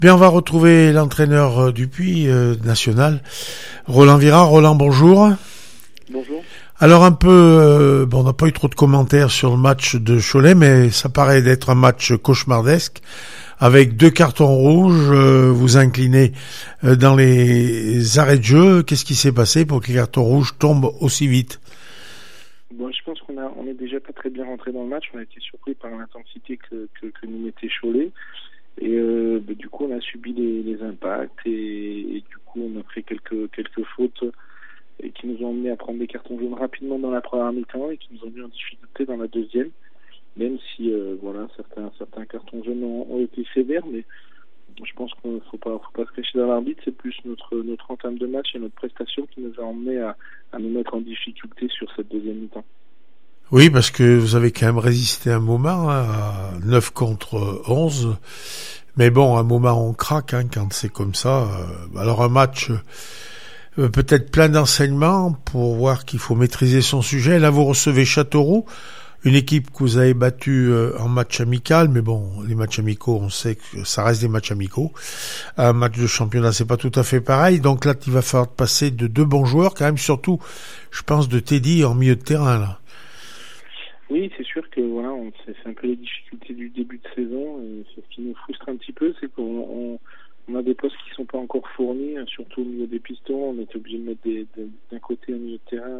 Bien, on va retrouver l'entraîneur du Puy national, Roland Vira. Roland, bonjour. Bonjour. Alors un peu, on n'a pas eu trop de commentaires sur le match de Cholet, mais ça paraît d'être un match cauchemardesque, avec 2 cartons rouges, vous inclinez dans les arrêts de jeu. Qu'est-ce qui s'est passé pour que les cartons rouges tombent aussi vite? Bon, je pense qu'on est déjà pas très bien rentré dans le match. On a été surpris par l'intensité que nous mettait Cholet. Et du coup, on a subi les impacts et du coup, on a fait quelques fautes et qui nous ont amené à prendre des cartons jaunes rapidement dans la première mi-temps et qui nous ont mis en difficulté dans la deuxième. Même si certains cartons jaunes ont été sévères, mais je pense qu'il faut pas se cacher dans l'arbitre. C'est plus notre entame de match et notre prestation qui nous a emmené à nous mettre en difficulté sur cette deuxième mi-temps. Oui, parce que vous avez quand même résisté un moment, à 9 contre 11. Mais bon, à un moment, on craque quand c'est comme ça. Alors un match peut-être plein d'enseignements pour voir qu'il faut maîtriser son sujet. Là, vous recevez Châteauroux, une équipe que vous avez battue en match amical. Mais bon, les matchs amicaux, on sait que ça reste des matchs amicaux. Un match de championnat, c'est pas tout à fait pareil. Donc là, il va falloir passer de 2 bons joueurs, quand même, surtout, je pense, de Teddy en milieu de terrain, là. Oui, c'est sûr que c'est un peu les difficultés du début de saison. Et c'est ce qui nous frustre un petit peu, c'est qu'on a des postes qui sont pas encore fournis, surtout au milieu des pistons. On est obligé de mettre d'un côté un milieu de terrain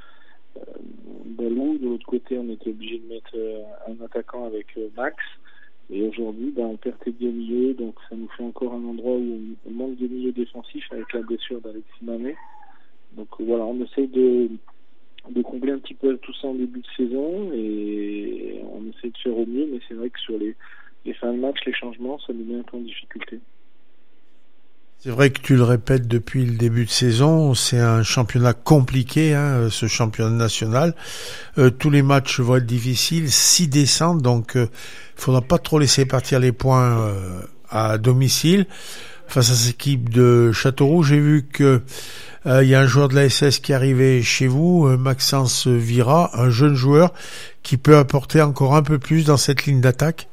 Balou, de l'autre côté on était obligé de mettre un attaquant avec Max. Et aujourd'hui, on perd Teddy au milieu, donc ça nous fait encore un endroit où on manque de milieu défensif avec la blessure d'Alexis Manet. Donc voilà, on essaye de combler un petit peu tout ça en début de saison et on essaie de faire au mieux, mais c'est vrai que sur les fins de match, les changements, ça nous met un peu en difficulté. C'est vrai que tu le répètes depuis le début de saison, c'est un championnat compliqué, ce championnat national. Tous les matchs vont être difficiles, 6 descentes, donc faudra pas trop laisser partir les points à domicile. Face à cette équipe de Châteauroux, j'ai vu que il y a un joueur de la SS qui est arrivé chez vous, Maxence Vira, un jeune joueur qui peut apporter encore un peu plus dans cette ligne d'attaque.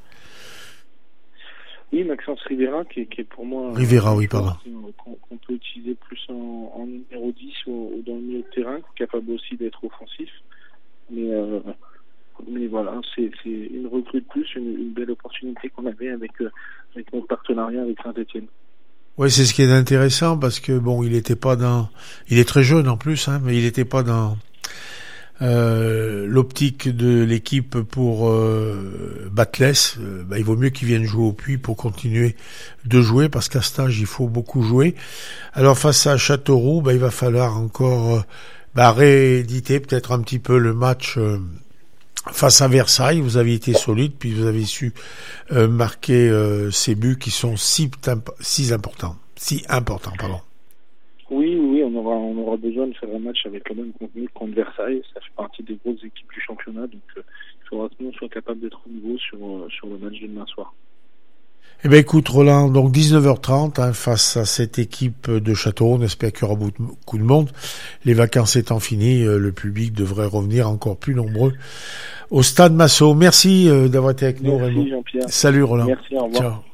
Oui, Maxence Rivera, qui est pour moi qu'on peut utiliser plus en numéro 10 ou dans le milieu de terrain, capable aussi d'être offensif. Mais voilà, c'est une recrue de plus, une belle opportunité qu'on avait avec notre partenariat avec Saint-Etienne. Oui, c'est ce qui est intéressant parce que il est très jeune en plus, mais il était pas dans l'optique de l'équipe pour Batles. Il vaut mieux qu'il vienne jouer au Puy pour continuer de jouer parce qu'à cet âge il faut beaucoup jouer. Alors face à Châteauroux, il va falloir encore rééditer peut-être un petit peu le match. Face à Versailles, vous avez été solide, puis vous avez su marquer ces buts qui sont si importants. Oui, on aura besoin de faire un match avec le même contenu contre Versailles. Ça fait partie des grosses équipes du championnat, donc il faudra que nous soyons capables d'être au niveau sur le match de demain soir. Eh ben écoute Roland, donc 19h30 face à cette équipe de Châteauroux, on espère qu'il y aura beaucoup de monde. Les vacances étant finies, le public devrait revenir encore plus nombreux au Stade Massot. Merci d'avoir été avec nous, Raymond. Merci Jean-Pierre. Salut Roland. Merci, au revoir. Ciao.